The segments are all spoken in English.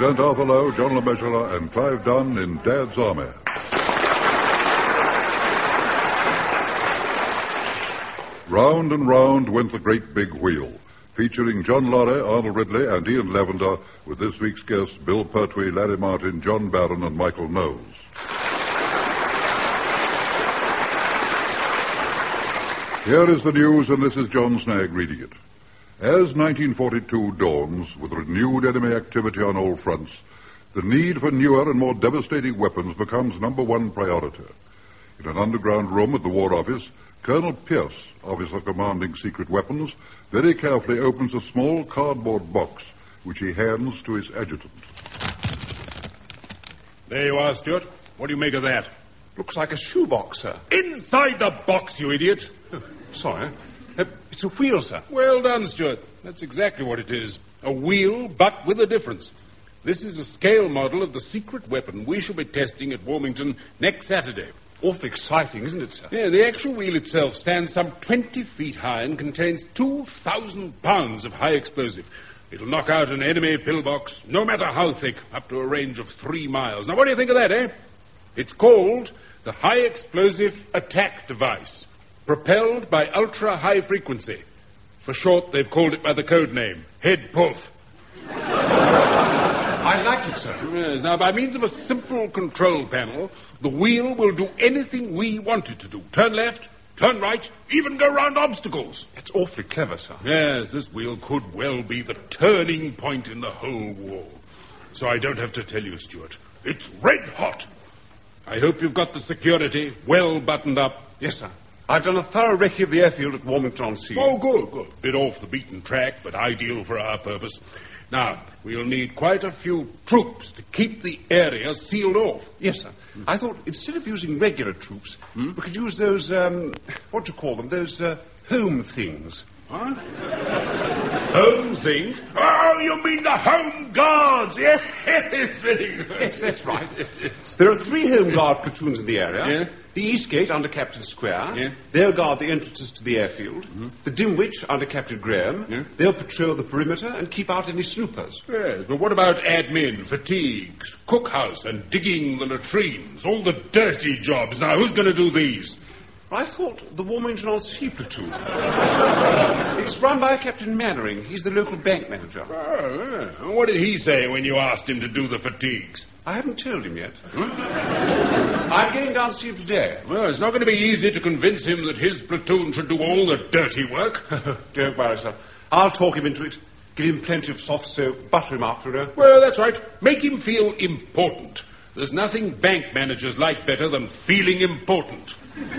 Lieutenant Arthur Lowe, John LeMessurier, and Clive Dunn in Dad's Army. Round and round went the great big wheel, featuring John Lorry, Arnold Ridley, and Ian Lavender, with this week's guests Bill Pertwee, Larry Martin, John Barron, and Michael Knowles. Here is the news, and this is John Snagg reading it. As 1942 dawns with renewed enemy activity on all fronts, the need for newer and more devastating weapons becomes number one priority. In an underground room at the War Office, Colonel Pierce, officer commanding secret weapons, very carefully opens a small cardboard box, which he hands to his adjutant. There you are, Stuart. What do you make of that? Looks like a shoebox, sir. Inside the box, you idiot! Sorry. It's a wheel, sir. Well done, Stuart. That's exactly what it is. A wheel, but with a difference. This is a scale model of the secret weapon we shall be testing at Wilmington next Saturday. Awfully exciting, isn't it, sir? Yeah, the actual wheel itself stands some 20 feet high and contains 2,000 pounds of high explosive. It'll knock out an enemy pillbox, no matter how thick, up to a range of 3 miles. Now, what do you think of that, eh? It's called the High Explosive Attack Device, propelled by ultra-high frequency. For short, they've called it by the code name, Head Puff. I like it, sir. Yes. Now, by means of a simple control panel, the wheel will do anything we want it to do. Turn left, turn right, even go round obstacles. That's awfully clever, sir. Yes, this wheel could well be the turning point in the whole war. So I don't have to tell you, Stuart. It's red hot. I hope you've got the security well buttoned up. Yes, sir. I've done a thorough recce of the airfield at Wilmington-on-Sea. Oh, good. Bit off the beaten track, but ideal for our purpose. Now, we'll need quite a few troops to keep the area sealed off. Yes, sir. I thought instead of using regular troops, we could use those, what do you call them, those home things. Huh? Home things? Oh, you mean the Home Guards? Yes, very good. Yes, that's right. There are 3 Home Guard platoons in the area. Yeah. The East Gate under Captain Square. Yeah. They'll guard the entrances to the airfield. The Dimwich under Captain Graham. Yeah. They'll patrol the perimeter and keep out any snoopers. Yes, but what about admin, fatigues, cookhouse, and digging the latrines? All the dirty jobs. Now, who's going to do these? I thought the Wilmington-on-Sea platoon. It's run by Captain Mannering. He's the local bank manager. Oh, yeah. What did he say when you asked him to do the fatigues? I haven't told him yet. I'm going down to see him today. Well, it's not going to be easy to convince him that his platoon should do all the dirty work. Don't worry, sir. I'll talk him into it. Give him plenty of soft soap. Butter him after. Well, that's right. Make him feel important. There's nothing bank managers like better than feeling important.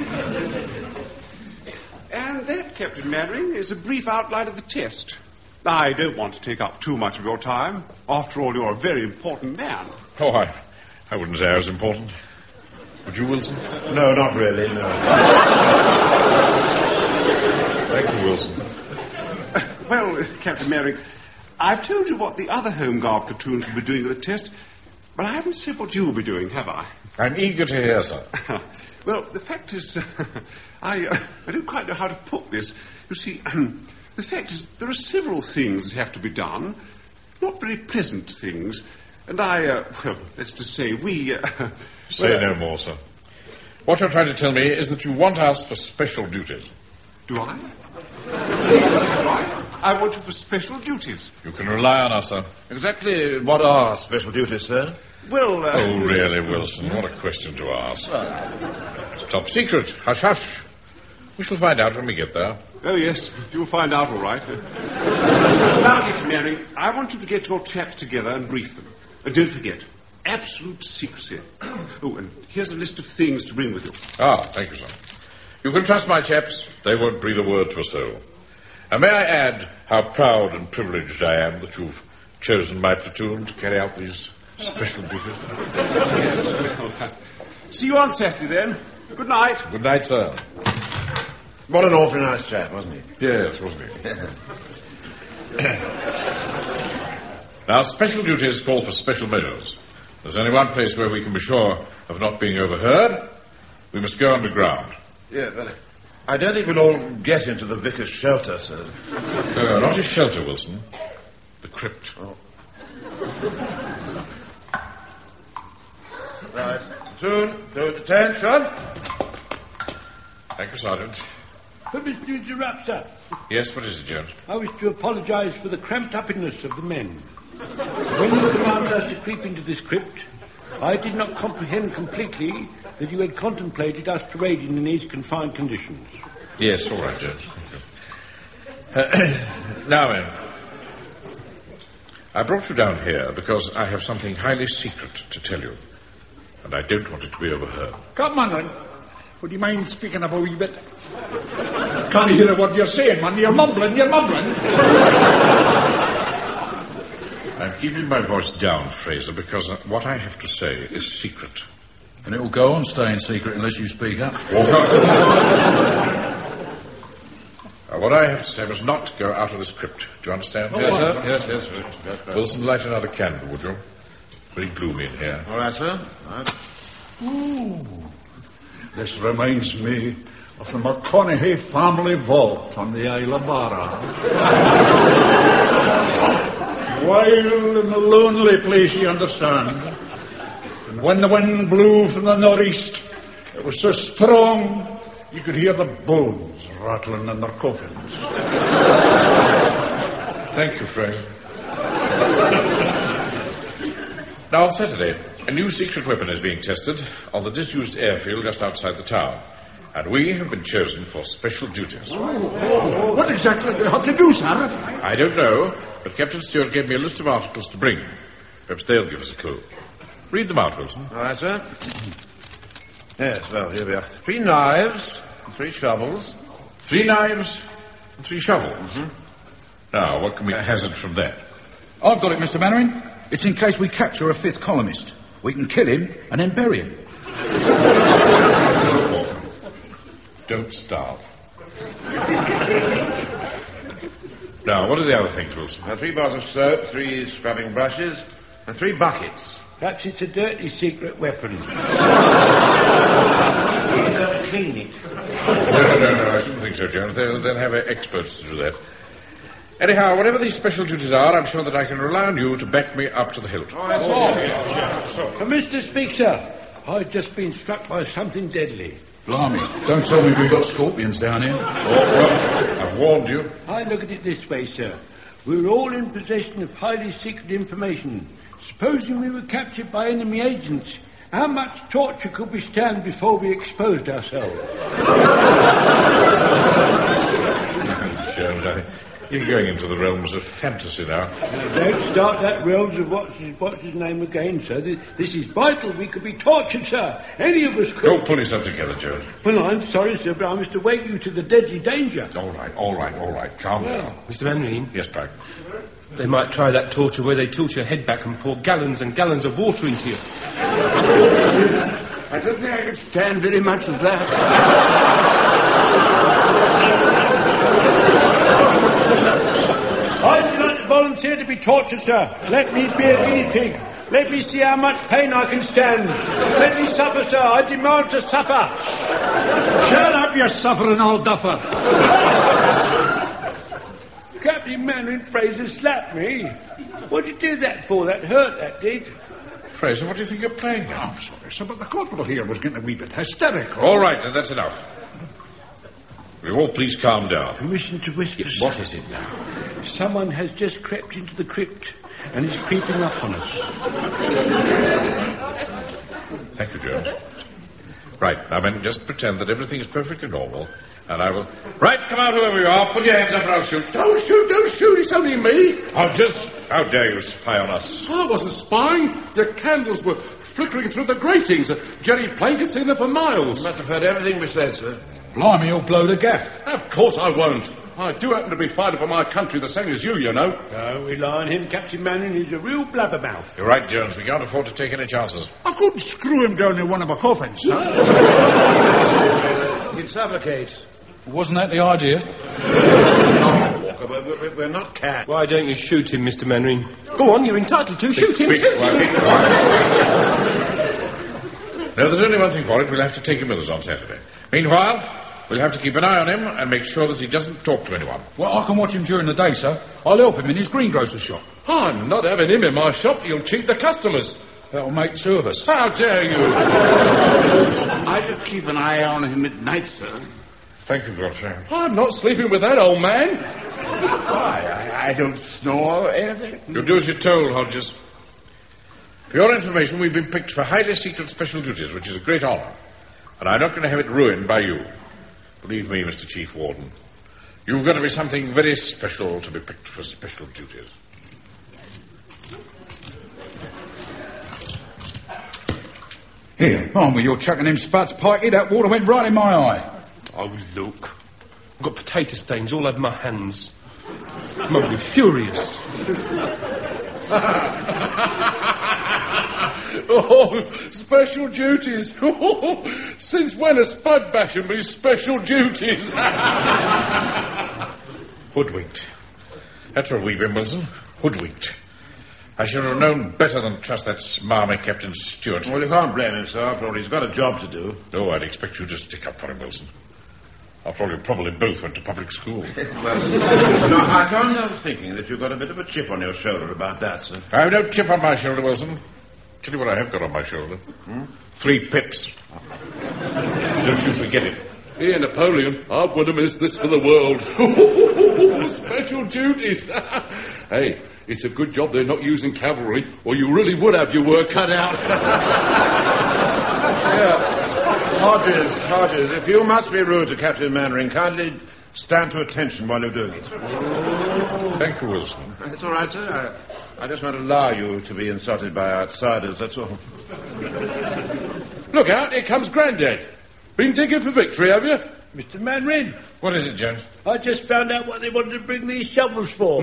And that, Captain Mannering, is a brief outline of the test. I don't want to take up too much of your time. After all, you're a very important man. Oh, I wouldn't say I was important. Would you, Wilson? No, not really, no. Thank you, Wilson. Well, Captain Mannering, I've told you what the other Home Guard platoons will be doing with the test, but I haven't said what you'll be doing, have I? I'm eager to hear, sir. Well, the fact is, I don't quite know how to put this. You see, the fact is, there are several things that have to be done, not very pleasant things, and well, that's to say, we... Say no more, sir. What you're trying to tell me is that you want us for special duties. Do I? Yes, that's right. I want you for special duties. You can rely on us, sir. Exactly what are special duties, sir? Well, Oh, really, Wilson? What a question to ask. It's top secret. Hush, hush. We shall find out when we get there. Oh, yes, you'll find out all right. Now, Captain Mannering, I want you to get your chaps together and brief them. And don't forget, absolute secrecy. Oh, and here's a list of things to bring with you. Ah, thank you, sir. You can trust my chaps. They won't breathe a word to a soul. And may I add how proud and privileged I am that you've chosen my platoon to carry out these special duties. Yes, well, see you on Saturday, then. Good night. Good night, sir. What an awfully nice chap, wasn't he? Yes, wasn't he? Now, special duties call for special measures. There's only one place where we can be sure of not being overheard. We must go underground. Yeah, but I don't think we'll all get into the vicar's shelter, sir. Not his shelter, Wilson. The crypt. Oh. Platoon, to attention. Thank you, Sergeant. But Mr. Interrupt, sir. Yes, what is it, Jones? I wish to apologise for the cramped uppiness of the men. When you commanded us to creep into this crypt, I did not comprehend completely that you had contemplated us parading in these confined conditions. Yes, all right, Jones. Now, men, I brought you down here because I have something highly secret to tell you, and I don't want it to be overheard. Come on, man. Would you mind speaking up a wee bit? Can't hear what you're saying, man. You're mumbling. I'm keeping my voice down, Fraser, because what I have to say is secret. And it will go on staying secret unless you speak up. What I have to say must not go out of this crypt. Do you understand? Yes, sir. Yes. Wilson, light another candle, would you? Very gloomy in here. All right, sir. All right. Ooh. This reminds me of the McConaughey family vault on the Isle of Barra. Wild and a lonely place, you understand. And when the wind blew from the northeast, it was so strong you could hear the bones rattling in their coffins. Thank you, Fraser. Now, on Saturday, a new secret weapon is being tested on the disused airfield just outside the town. And we have been chosen for special duties. What exactly do you have to do, sir? I don't know, but Captain Stewart gave me a list of articles to bring. Perhaps they'll give us a clue. Read them out, Wilson. All right, sir. Yes, well, here we are. 3 knives, 3 shovels. 3 knives and 3 shovels. Mm-hmm. Now, what can we hazard from that? I've got it, Mr. Mannering. It's in case we capture a 5th columnist. We can kill him and then bury him. Don't start. Now, what are the other things, Wilson? 3 bars of soap, 3 scrubbing brushes, and 3 buckets. Perhaps it's a dirty secret weapon. Clean it. No, I shouldn't think so, Jones. They'll have experts to do that. Anyhow, whatever these special duties are, I'm sure that I can rely on you to back me up to the hilt. Mr. Speaker, I've just been struck by something deadly. Blimey, don't tell me we've got scorpions down here. Oh, well, I've warned you. I look at it this way, sir. We're all in possession of highly secret information. Supposing we were captured by enemy agents, how much torture could we stand before we exposed ourselves? Jones, I think you're going into the realms of fantasy now. Don't start that realms of what's his name again, sir. This is vital. We could be tortured, sir. Any of us could. Go pull yourself together, Jones. Well, I'm sorry, sir, but I must awake you to the deadly danger. All right. Calm down. Mr. Mannering? Yes, Pike. They might try that torture where they tilt your head back and pour gallons and gallons of water into you. I don't think I could stand very much of that. I do not volunteer to be tortured, sir. Let me be a guinea pig. Let me see how much pain I can stand. Let me suffer, sir. I demand to suffer. Shut up, you suffering old duffer. Captain Mannering Fraser slapped me. What did you do that for? That hurt, that did. Fraser, what do you think you're playing at? I'm sorry, sir, but the corporal here was getting a wee bit hysterical. All right, then that's enough. Will you all please calm down? Permission to whisper, Yes, sir. what is it now? Someone has just crept into the crypt and is creeping up on us. Thank you, Jones. Right, now, men, just pretend that everything is perfectly normal, and I will... Right, come out, whoever you are. Put your hands up and I'll shoot. Don't shoot, it's only me. How dare you spy on us? I wasn't spying. Your candles were flickering through the gratings. Jerry Plankett's in there for miles. You must have heard everything we said, sir. Blimey, you'll blow the gaff. Of course I won't. I do happen to be fighting for my country the same as you know. Don't rely on him, Captain Mannering. He's a real blabbermouth. You're right, Jones. We can't afford to take any chances. I couldn't screw him down in one of our coffins, sir. You can suffocate. Wasn't that the idea? We're not cats. Why don't you shoot him, Mr. Mannering? Go on, you're entitled to. Shoot him. Quick, quiet. No, there's only one thing for it. We'll have to take him with us on Saturday. Meanwhile, we'll have to keep an eye on him and make sure that he doesn't talk to anyone. Well, I can watch him during the day, sir. I'll help him in his greengrocer's shop. I'm not having him in my shop. He'll cheat the customers. That'll make two of us. How dare you? I should keep an eye on him at night, sir. Thank you, Godfrey. I'm not sleeping with that old man. Why, I don't snore or anything. You'll do as you're told, Hodges. For your information, we've been picked for highly secret special duties, which is a great honour. And I'm not going to have it ruined by you. Believe me, Mr. Chief Warden. You've got to be something very special to be picked for special duties. Here, on with your chucking them spuds, Pikey. That water went right in my eye. Oh, look. I've got potato stains all over my hands. Must be furious. Oh, special duties. Since when are spud bashing me special duties? Hoodwinked. That's what we've been, Wilson. Hoodwinked. I should have known better than trust that smarmy Captain Stewart. Well, you can't blame him, sir. After all, he's got a job to do. Oh, I'd expect you to stick up for him, Wilson. After all, you probably both went to public school. Well, no, I can't help thinking that you've got a bit of a chip on your shoulder about that, sir. I've no chip on my shoulder, Wilson. Tell you what I have got on my shoulder. 3 pips. Don't you forget it. Here, Napoleon, I wouldn't miss this for the world. Special duties. Hey, it's a good job they're not using cavalry, or you really would have your work cut out. Hodges, if you must be rude to Captain Mannering, kindly stand to attention while you're doing it. Thank you, Wilson. That's all right, sir. I just won't allow you to be insulted by outsiders, that's all. Look out, here comes Grandad. Been digging for victory, have you? Mr. Manring, What is it, Jones? I just found out what they wanted to bring these shovels for.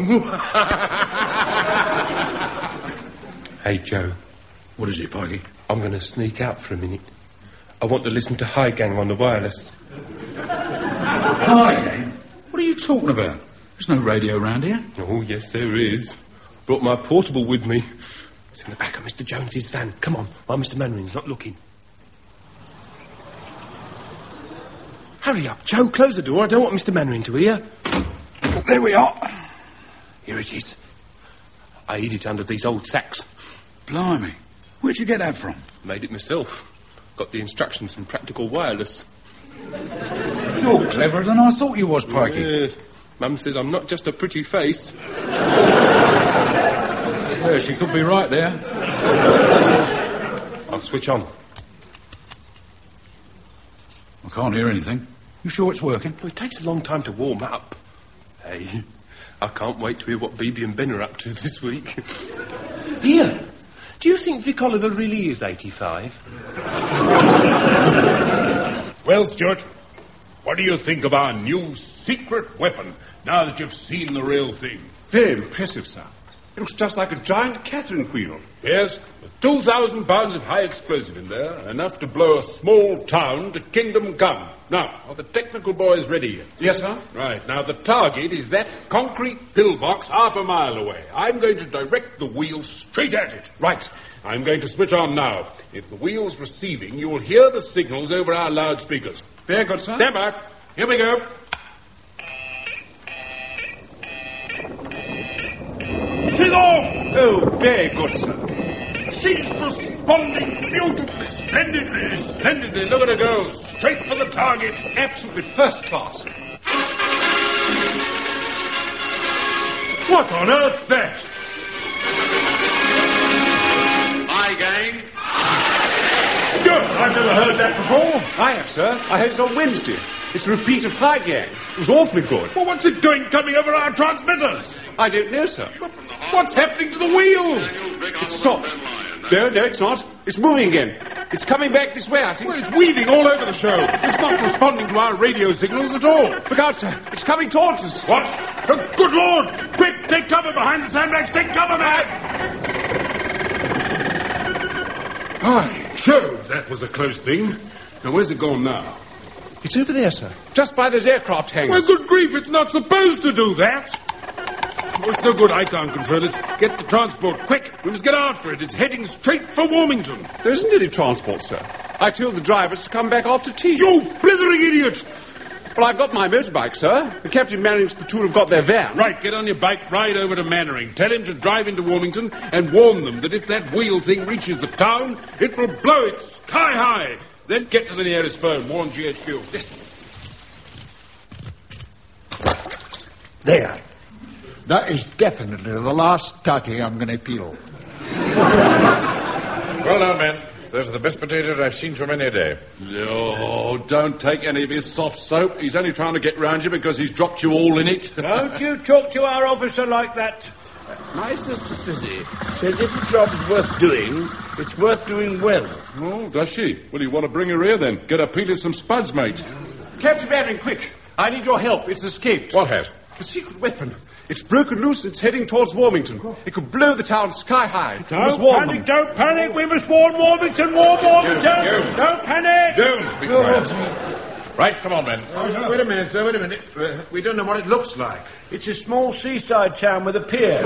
Hey, Joe. What is it, Pikey? I'm going to sneak out for a minute. I want to listen to High Gang on the wireless. High Gang? What are you talking about? There's no radio round here. Oh, yes, there is. Brought my portable with me. It's in the back of Mr. Jones's van. Come on, while Mr. Mannering's not looking. Hurry up, Joe. Close the door. I don't want Mr. Mannering to hear. There we are. Here it is. I hid it under these old sacks. Blimey. Where'd you get that from? Made it myself. Got the instructions from Practical Wireless. You're cleverer than I thought you was, Pikey. Yes. Mum says I'm not just a pretty face. Yeah, she could be right there. I'll switch on. I can't hear anything. You sure it's working? Well, it takes a long time to warm up. Hey, I can't wait to hear what Beebe and Ben are up to this week. Here, do you think Vic Oliver really is 85? Well, Stuart, what do you think of our new secret weapon, now that you've seen the real thing? Very impressive, sir. It looks just like a giant Catherine wheel. Yes, with 2,000 pounds of high explosive in there, enough to blow a small town to kingdom come. Now, are the technical boys ready yet? Yes, sir. Right, now the target is that concrete pillbox half a mile away. I'm going to direct the wheel straight at it. Right. I'm going to switch on now. If the wheel's receiving, you will hear the signals over our loudspeakers. Very good, sir. Stand back. Here we go. She's off! Oh, very good, sir. She's responding beautifully, splendidly. Look at her go. Straight for the target. Absolutely first class. What on earth's that? Hi, gang. Good. I've never heard that before. I have, sir. I heard it on Wednesday. It's a repeat of Thigh Gang. It was awfully good. Well, what's it doing coming over our transmitters? I don't know, sir. What's happening to the wheel? It stopped. No, it's not. It's moving again. It's coming back this way, I think. Well, it's weaving all over the show. It's not responding to our radio signals at all. Look out, sir. It's coming towards us. What? Oh, good Lord! Quick, take cover behind the sandbags. Take cover, man! By Jove, that was a close thing. Now, where's it gone now? It's over there, sir. Just by those aircraft hangars. Well, good grief, it's not supposed to do that. Oh, it's no good, I can't control it. Get the transport, quick. We must get after it. It's heading straight for Warmington. There isn't any transport, sir. I told the drivers to come back after tea. You blithering idiot! Well, I've got my motorbike, sir. The Captain Mannering's platoon have got their van. Right, get on your bike, ride over to Mannering. Tell him to drive into Warmington and warn them that if that wheel thing reaches the town, it will blow it sky high. Then get to the nearest phone, warn GHQ. Yes. There. That is definitely the last tatty I'm going to peel. Well now, men, those are the best potatoes I've seen for many a day. Oh, don't take any of his soft soap. He's only trying to get round you because he's dropped you all in it. Don't you talk to our officer like that. My sister Sissy says if the job's worth doing, it's worth doing well. Oh, does she? Well, you want to bring her here then? Get her peeling some spuds, mate. Captain Mannering, quick. I need your help. It's escaped. What has? The secret weapon. It's broken loose. It's heading towards Warmington. It could blow the town sky high. We must warn them. Don't panic. We must warn Warmington. Warn Warmington. Don't panic. Don't be quiet. Right, come on, men. Wait a minute, sir, wait a minute. We don't know what it looks like. It's a small seaside town with a pier.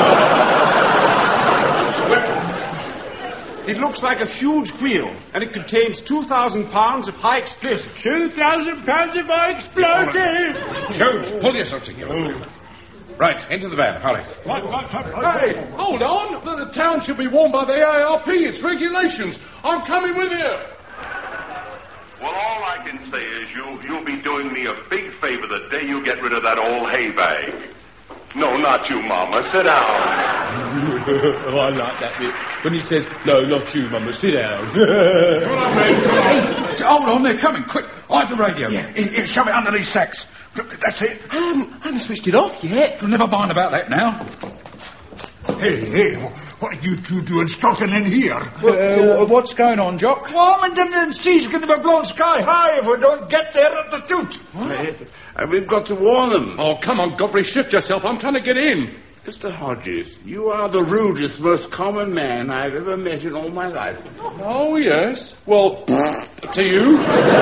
It looks like a huge wheel, and it contains 2,000 pounds of high explosive. 2,000 pounds of high explosive! Jones, pull yourself together. Right, into the van, hurry. Hey, hold on. The town should be warned by the AARP. It's regulations. I'm coming with you. Well, all I can say is you'll be doing me a big favor the day you get rid of that old hay bag. No, not you, Mama. Sit down. Oh, I like that bit. When he says, no, not you, Mama, sit down. Come on, mate. Hey, hold on, they're coming. Quick, hide the radio. Yeah, shove it under these sacks. That's it. I haven't switched it off yet. Never mind about that now. Hey, what are you two doing stalking in here? What's going on, Jock? Warmington and Sea's going to be blown sky high if we don't get there at the shoot. We've got to warn them. Oh, come on, Godfrey, shift yourself. I'm trying to get in. Mr. Hodges, you are the rudest, most common man I've ever met in all my life. Oh, yes. Well, to you.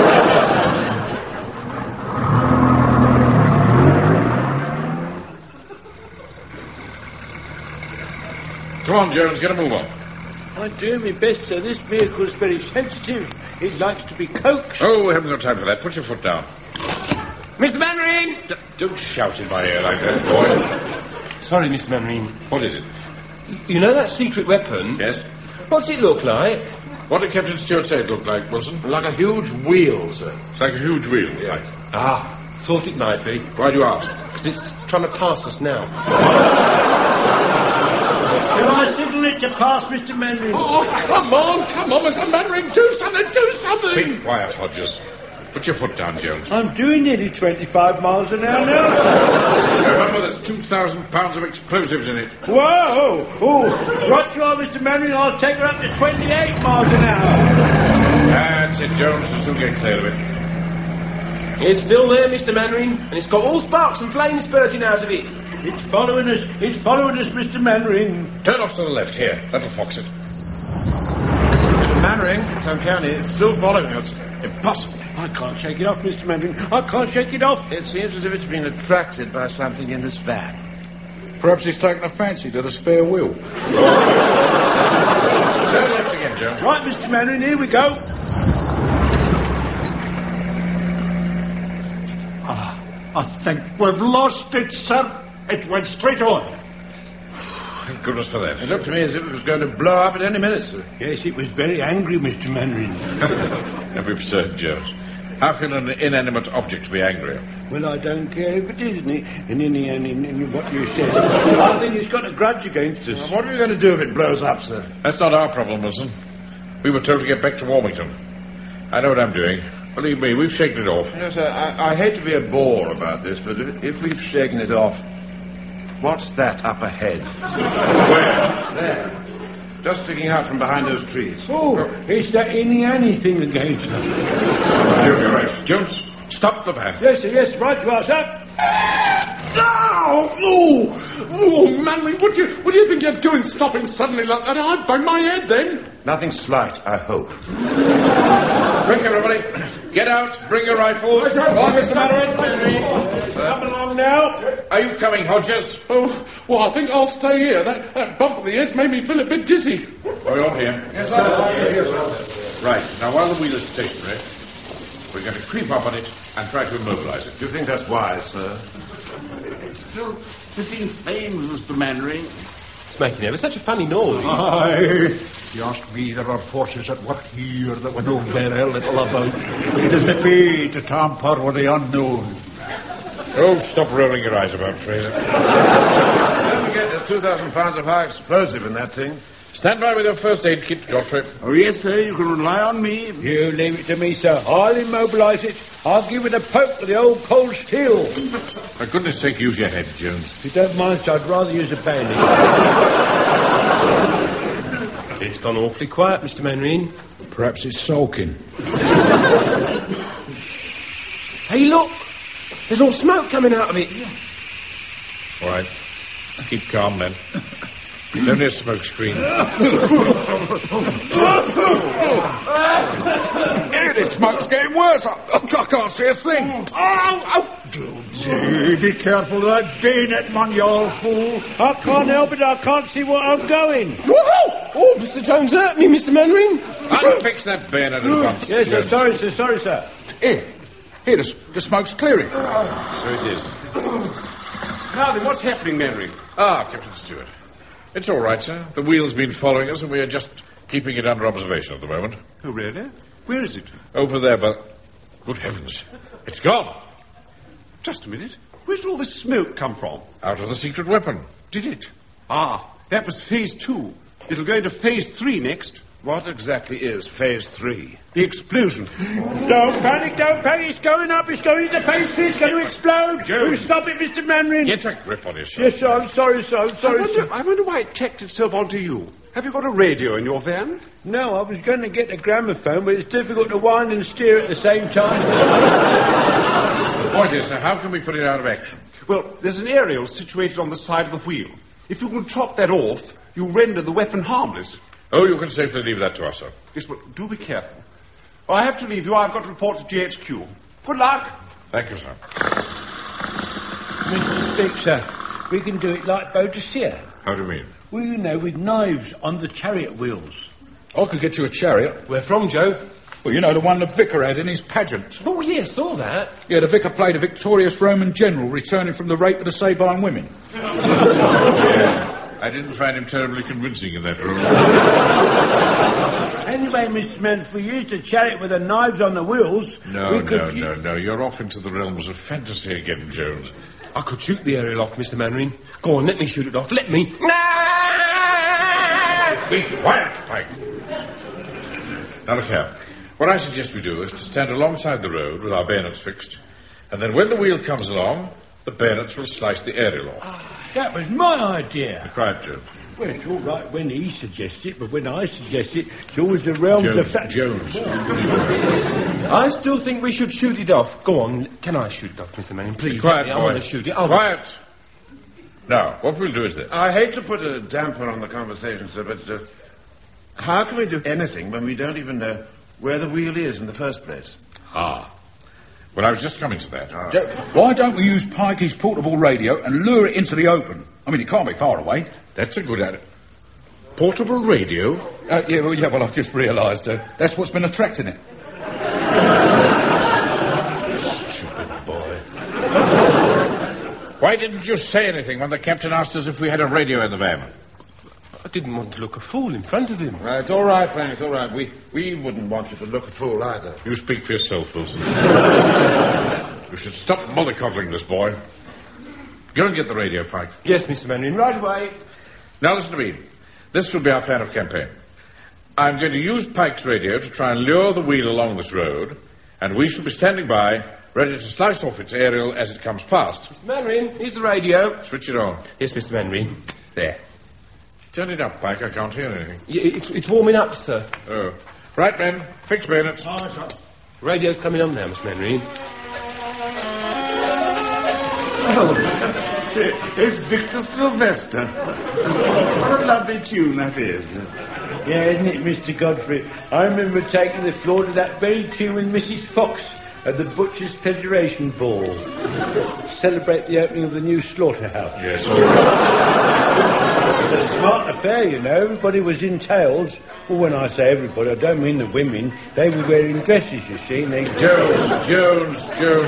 Come on, Jones, get a move on. I'm doing my best, sir. This vehicle is very sensitive. It likes to be coaxed. Oh, we haven't got time for that. Put your foot down. Mr. Mannering! Don't shout in my ear like that, boy. Sorry, Mr. Mannering. What is it? You know that secret weapon? Yes? What's it look like? What did Captain Stewart say it looked like, Wilson? Like a huge wheel, sir. It's like a huge wheel. Yeah. Ah, thought it might be. Why do you ask? Because it's trying to pass us now. Shall I signal it to pass, Mr. Mannering? Oh, come on, Mr. Mannering. Do something. Be quiet, Hodges. Put your foot down, Jones. I'm doing nearly 25 miles an hour now. Remember, there's 2,000 pounds of explosives in it. Whoa! Oh, right you are, Mr. Mannering. I'll take her up to 28 miles an hour. That's it, Jones. We'll soon get clear of it. It's still there, Mr. Mannering, and it's got all sparks and flames spurting out of it. It's following us, Mr. Mannering. Turn off to the left, here. That'll fox it. Mr. Mannering, it's uncanny. It's still following us. Impossible. I can't shake it off, Mr. Mannering. I can't shake it off. It seems as if it's been attracted by something in this van. Perhaps he's taken a fancy to the spare wheel. Turn left again, Jones. Right, Mr. Mannering, here we go. I think we've lost it, sir. It went straight on. Thank goodness for that. It looked to me as if it was going to blow up at any minute, sir. Yes, it was very angry, Mr. Mannering. Don't be absurd, Jones. How can an inanimate object be angry? Well, I don't care if it is in what you said. I think it's got a grudge against us. Now, what are we going to do if it blows up, sir? That's not our problem, Wilson. We were told to get back to Warmington. I know what I'm doing. Believe me, we've shaken it off. No, sir, I hate to be a bore about this, but if we've shaken it off, what's that up ahead? Where? There. Just sticking out from behind those trees. Oh, it's that Annie thing against us. You're right. Jones, stop the van. Yes, sir, yes, right you are, sir. Oh, Mannering, what do you think you're doing stopping suddenly like that? I'd bang my head then. Nothing slight, I hope. Quick, everybody. Get out. Bring your rifles. What's the matter, Mannering? Come along now. Are you coming, Hodges? Oh, well, I think I'll stay here. That bump on the edge made me feel a bit dizzy. Oh, you're here. Yes, sir. Right. Now, while the wheel is stationary, We're going to creep up on it and try to immobilize it. Do you think that's wise, sir? It's still spitting flames, Mr. Mannering. It's making ever such a funny noise. Aye. If you ask me, there are forces at work here that we know very little about. It doesn't pay to tamper with the unknown. Oh, stop rolling your eyes about, Fraser. Don't forget there's 2,000 pounds of high explosive in that thing. Stand by with your first aid kit, Godfrey. Oh, yes, sir, you can rely on me. You leave it to me, sir. I'll immobilise it. I'll give it a poke with the old cold steel. For goodness sake, use your head, Jones. If you don't mind, sir, I'd rather use a bayonet. It's gone awfully quiet, Mr. Mannering. Perhaps it's sulking. Hey, look! There's all smoke coming out of it. All right. Keep calm, then. It's only a smoke screen. This smoke's getting worse. I can't see a thing. Gee, be careful of that bayonet, man, you old fool. I can't help it. I can't see where I'm going. Woohoo! Oh, Mr. Jones hurt me, Mr. Mannering. I'll fix that bayonet at once. Yes, sir. Sorry, sir. Sorry, sir. Here, the smoke's clearing. So it is. Now then, what's happening, Mannering? Captain Stewart. It's all right, sir. The wheel's been following us, and we are just keeping it under observation at the moment. Oh, really? Where is it? Over there, but... Good heavens. It's gone. Just a minute. Where did all this smoke come from? Out of the secret weapon. Did it? That was phase 2. It'll go into phase 3 next. What exactly is phase 3? The explosion. Don't panic. It's going up. It's going into phase 3. It's going to explode. Jones. Stop it, Mr. Mannering. Get a grip on yourself. Yes, sir. I'm sorry, sir. I wonder why it tacked itself onto you. Have you got a radio in your van? No, I was going to get a gramophone, but it's difficult to wind and steer at the same time. The point is, sir, how can we put it out of action? Well, there's an aerial situated on the side of the wheel. If you can chop that off, you render the weapon harmless. Oh, you can safely leave that to us, sir. Yes, but do be careful. I have to leave you. I've got to report to GHQ. Good luck. Thank you, sir. Mr. Speak, sir, we can do it like Boadicea. How do you mean? Well, you know, with knives on the chariot wheels. I could get you a chariot. Where from, Joe? Well, you know, the one the vicar had in his pageant. Oh, yeah, saw that. Yeah, the vicar played a victorious Roman general returning from the rape of the Sabine women. Yeah. I didn't find him terribly convincing in that role. Anyway, Mr. Manners, if we used a chariot with the knives on the wheels... No. You're off into the realms of fantasy again, Jones. I could shoot the aerial off, Mr. Mannering. Go on, let me shoot it off. Let me. Be quiet, Pike. Now, look here. What I suggest we do is to stand alongside the road with our bayonets fixed, and then when the wheel comes along, the bayonets will slice the aerial off. That was my idea. Be quiet, Jones. Well, it's all right when he suggests it, but when I suggest it, it's always the realms of... Jones. I still think we should shoot it off. Go on, can I shoot it off, Mr. Manning? Please. Quiet, boy. I want to shoot it. Quiet. Now, what we'll do is this. I hate to put a damper on the conversation, sir, but how can we do anything when we don't even know where the wheel is in the first place? Well, I was just coming to that. Why don't we use Pikey's portable radio and lure it into the open? I mean, it can't be far away. That's a good idea. Portable radio? Well, I've just realised that's what's been attracting it. Stupid boy. Why didn't you say anything when the captain asked us if we had a radio in the van? I didn't want to look a fool in front of him. It's all right, Frank, it's all right. We wouldn't want you to look a fool either. You speak for yourself, Wilson. You should stop mollycoddling this boy. Go and get the radio, Pike. Yes, Mr. Manning, right away. Now listen to me. This will be our plan of campaign. I'm going to use Pike's radio to try and lure the wheel along this road, and we shall be standing by, ready to slice off its aerial as it comes past. Mr. Manning, here's the radio. Switch it on. Yes, Mr. Manning. There. Turn it up, Pike. I can't hear anything. It's warming up, sir. Oh. Right, men. Fix bayonets. Radio's coming on now, Mr. Manning. Oh, it's Victor Sylvester. What a lovely tune that is. Yeah, isn't it, Mr. Godfrey? I remember taking the floor to that very tune with Mrs. Fox at the Butchers' Federation Ball. To celebrate the opening of the new slaughterhouse. Yes, all right. A smart affair, you know. Everybody was in tails. Well, when I say everybody, I don't mean the women. They were wearing dresses, you see. And they... Jones.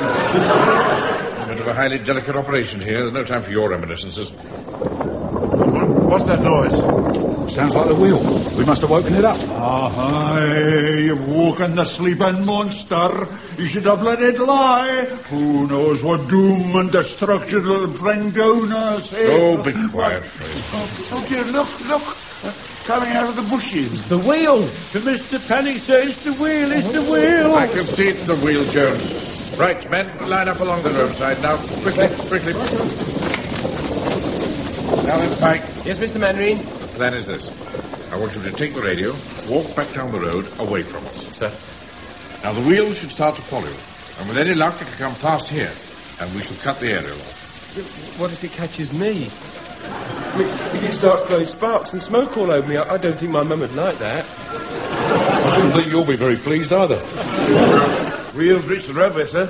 A bit of a highly delicate operation here. There's no time for your reminiscences. What's that noise? Sounds like the wheel. We must have woken it up. You've woken the sleeping monster. You should have let it lie. Who knows what doom and destruction it'll bring down us, eh? Oh, be quiet, Fraser. Oh, dear, look. Coming out of the bushes. The wheel. To Mr. Panic, sir, it's the wheel. I can see it's the wheel, Jones. Right, men, line up along the roadside now. Quickly. Now then, Pike. Yes, Mr. Mannering? The plan is this. I want you to take the radio, walk back down the road, away from us. Sir. Now, the wheels should start to follow you. And with any luck, it'll come past here. And we shall cut the aerial off. What if it catches me? I mean, if it starts blowing sparks and smoke all over me, I don't think my mum would like that. I shouldn't think you'll be very pleased either. Wheels reach the roadway, sir.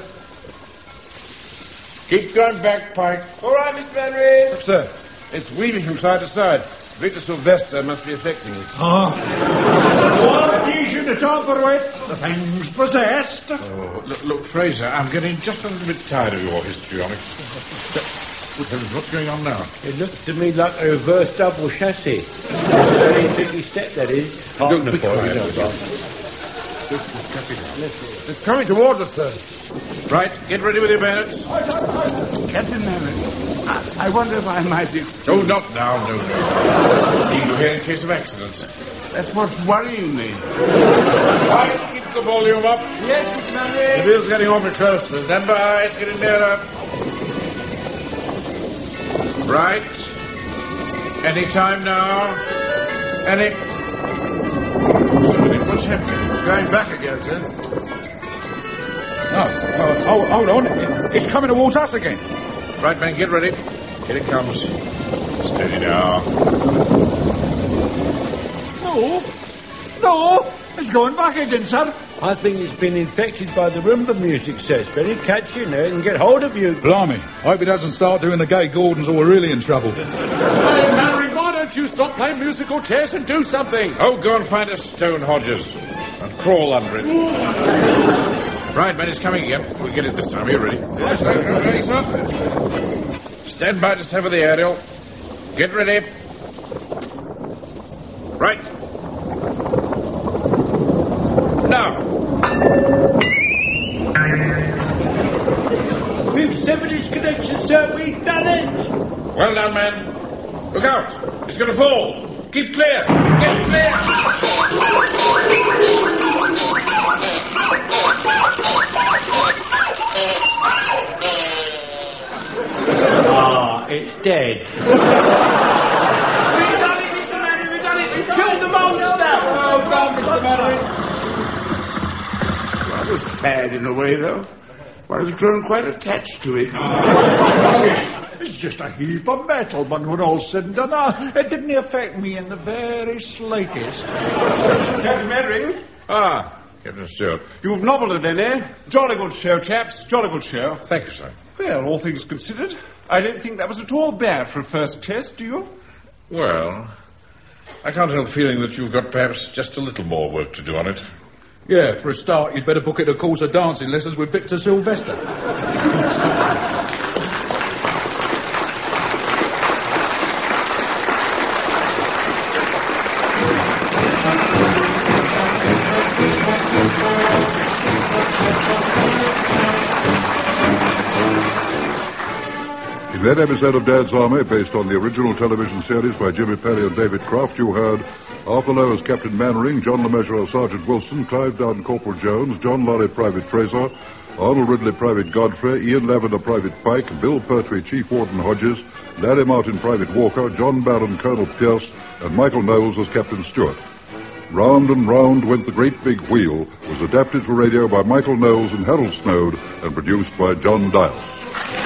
Keep going back, Pike. All right, Mr. Mannering. Look, sir. It's weaving from side to side. Victor Sylvester must be affecting it. What you should tamper with? The thing's possessed. Oh, look, Fraser, I'm getting just a little bit tired of your histrionics. What's going on now? It looks to me like a reverse double chassis. Very tricky step, that is. Don't be quiet. It's coming towards us, sir. Right, get ready with your bayonets. Captain Mannering, I wonder if I might excuse... Oh, not now, no. Leave you here in case of accidents. That's what's worrying me. Right, keep the volume up. Yes, Mr. Mannering. The wheel's getting awfully close. Stand by, it's getting nearer. Right. Any time now. What's happening? Going back again, sir. Hold on. It's coming towards us again. Right, men, get ready. Here it comes. Steady now. No, it's going back again, sir. I think it's been infected by the rumba music, sir. It's very catchy, you know, and get hold of you. Blimey. Hope it doesn't start doing the Gay Gordons or we're really in trouble. Hey, Mannering, why don't you stop playing musical chairs and do something? Oh, go and find a stone, Hodges, and crawl under it. Right, men, it's coming again. We'll get it this time. Are you ready? Yes, ready, sir. Stand by to sever the aerial. Get ready. Right. Now. We've severed its connection, sir. We've done it. Well done, man. Look out. It's going to fall. Keep clear. Get clear. It's dead. We've done it, Mr. Mannering. We've done it. We've killed the monster. Well done, Mr. Mannering. Rather sad in a way, though. One has grown quite attached to it. It's just a heap of metal, but when all's said and done, it didn't affect me in the very slightest. Captain Mannering? Captain Stewart. You've nobbled it then, eh? Jolly good show, chaps. Jolly good show. Thank you, sir. Well, all things considered, I don't think that was at all bad for a first test, do you? Well, I can't help feeling that you've got perhaps just a little more work to do on it. Yeah, for a start, you'd better book it a course of dancing lessons with Victor Sylvester. In that episode of Dad's Army, based on the original television series by Jimmy Perry and David Croft, you heard Arthur Lowe as Captain Mannering, John LeMessurier as Sergeant Wilson, Clive Dowden Corporal Jones, John Laurie Private Fraser, Arnold Ridley Private Godfrey, Ian Lavender Private Pike, Bill Pertwee Chief Warden Hodges, Larry Martin Private Walker, John Barron Colonel Pierce, and Michael Knowles as Captain Stewart. Round and Round Went the Great Big Wheel was adapted for radio by Michael Knowles and Harold Snowd and produced by John Dias.